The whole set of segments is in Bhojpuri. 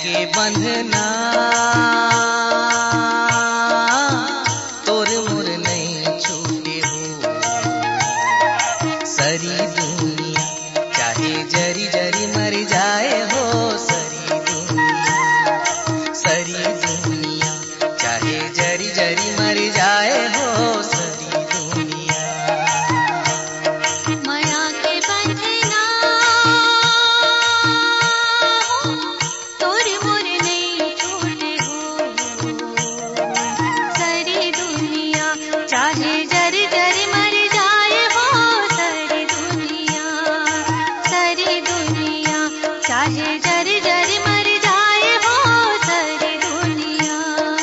के बंधना तोर मोर नहीं छूटे हो। सरी दुनिया चाहे जरी जरी मर जाए हो। सरी दुनिया चाहे जरी जरी मर जाए हो। सरी दुनिया माया के बंधना तोर मोर नहीं छूटे हो। सरी दुनिया चाहे जरी जरी मर जाए हो। सरी दुनिया चाहे जरी जरी मर जाए हो। सरी दुनिया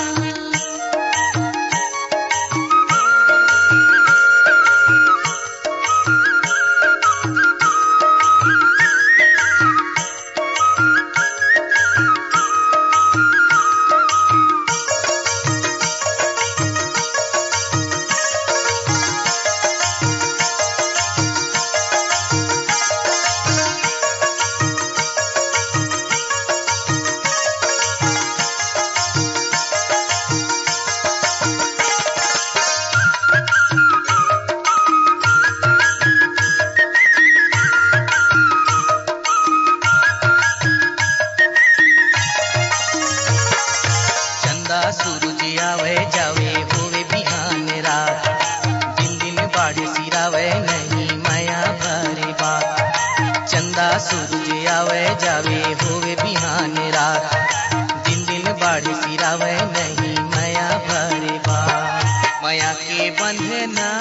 सूरज आवे जावे होवे बिहान रात। दिन दिन बाढ़ सिरावे नहीं माया भरे बात। चंदा सूरज आवे जावे होवे बिहान रात। दिन दिन बाढ़ सिरावे नहीं माया भरे बात। माया के बंधना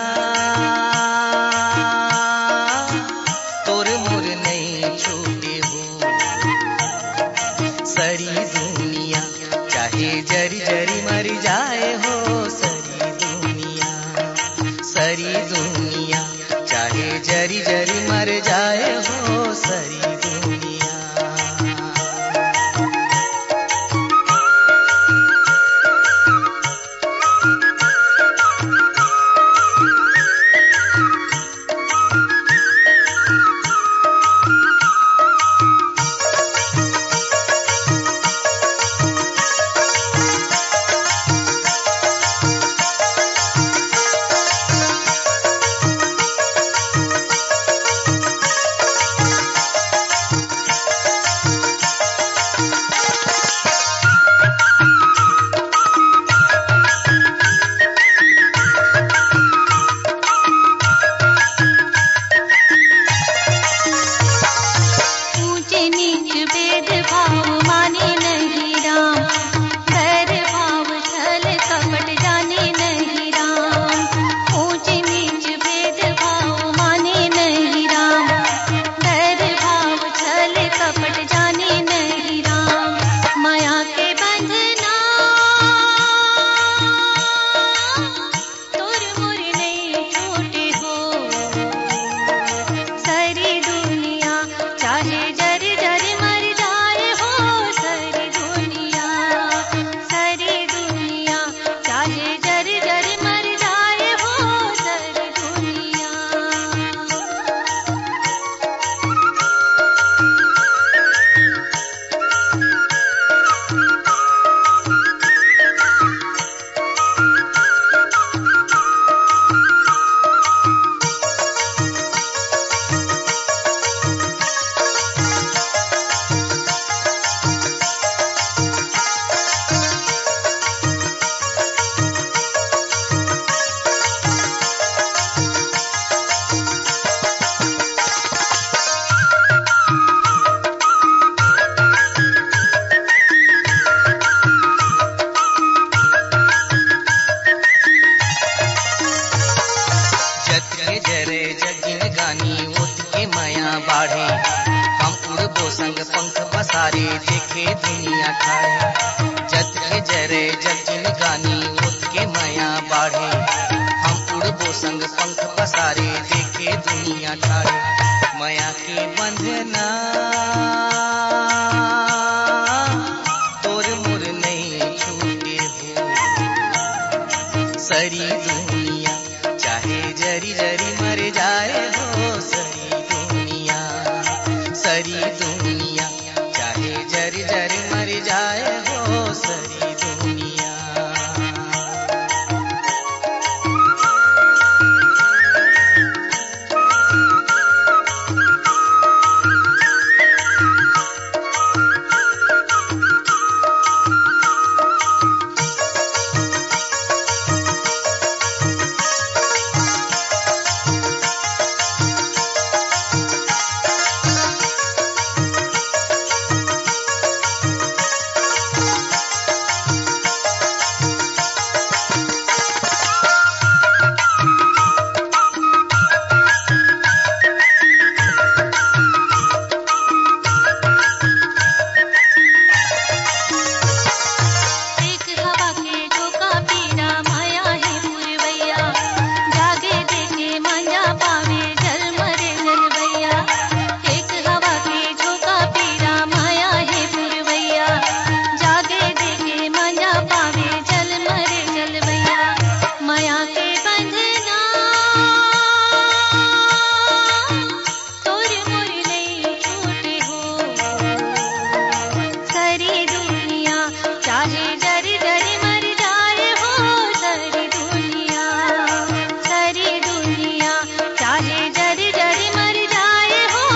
तोर मोर नहीं छूटे हो। सरी दुनिया चाहे जरी जरी मर जाए हो। सरी दुनिया चाहे जरी जरी मर जाए हो। सरी दुनिया बाढ़े हम उड़बो संग पंख पसारे देखे दुनिया ठाड़े। जत के जरे जगिन गानी उठ के माया बाढ़े हम उड़बो संग पंख पसारे देखे दुनिया ठाड़े। माया के बंधना तोर मोर नहीं छूटे हो। सरी दुनिया चाहे जरी जरी मर जाए हो। सरी दुनिया चाहे चाहे जर जर मर जाए हो सारी दुनिया।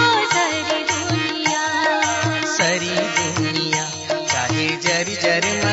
जर जर